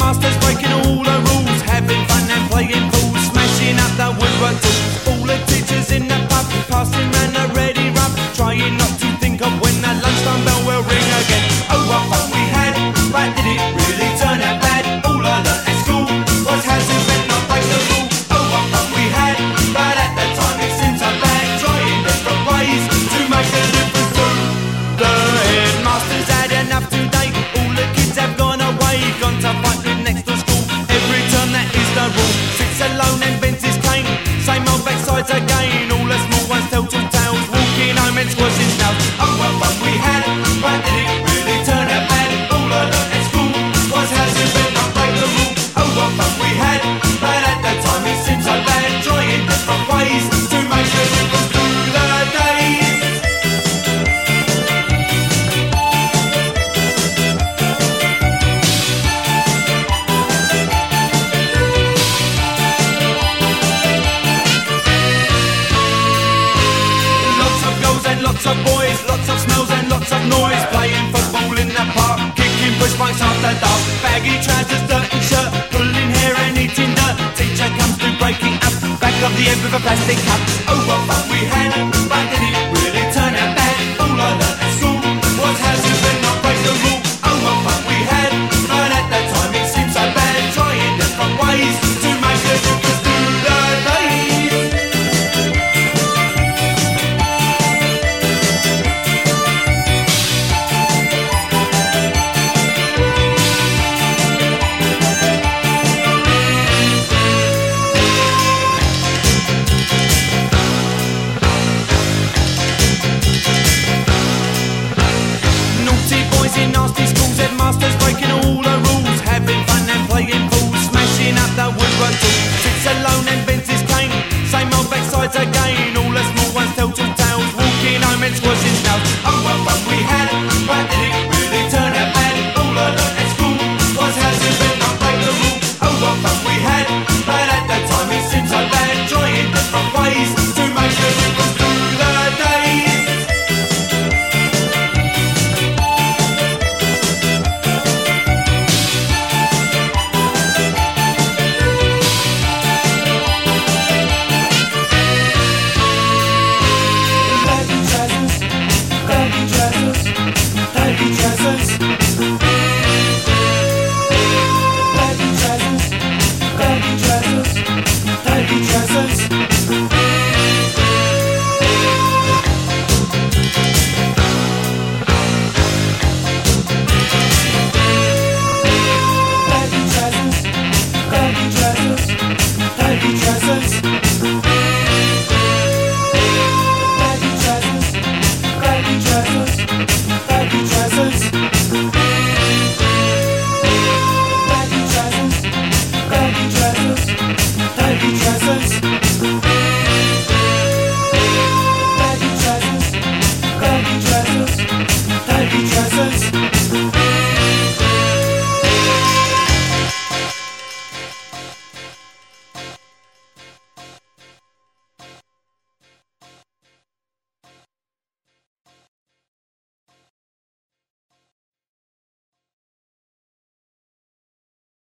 masters breaking all the rules, having fun and playing fools, smashing up the woodwork tools. All the teachers in the pub, passing round the ready rub, trying not to think of when the lunchtime bell will ring again. Oh, what fun we had, but did it really turn out bad? All I learnt at school was how to bend, not break the rule. Oh, what fun we had, but at the time it seemed so bad, trying different ways to make a difference to the headmasters had enough today. All the kids have gone away, gone to fight with next to school. Every term that is the rule, sits alone and bends his cane. Same old backsides again, all the small ones tell two tales, walking home and squashing snails. Oh, what fun we had, but did it really turn out bad? All I learnt at school was how to bend, not break the rule. Oh, what fun we had, but at the time it seemed so bad, trying different ways to make a difference through the days. Lots of girls and lots of boys, lots of smells and lots of noise, playing football in the park, kicking push bikes after dark, baggy trousers, dirty shirt, pulling hair and eating dirt. Teacher comes to breaking up, back of the end with a plastic cup. Oh, what fun we had, but did it really turn out bad? All I learnt at school was how to bend, not break the rule. Oh, what fun we had, but at that time it seemed so bad, trying different ways to make a difference through the days. Naughty boys in nasty schools, headmasters breaking all the rules, having fun and playing fools, smashing up the woodwork tools. Sits alone and bends his cane, same old backsides again, all the small ones tell two tales, walking home and squashing snails. Oh, what fun we had, but did it really turn out bad? All I learnt at school was how to bend, not break the rule. Oh, what fun we had, but at that time it seemed so bad, trying different ways to make a difference through the days. Baggy trousers, baggy trousers, baggy trousers.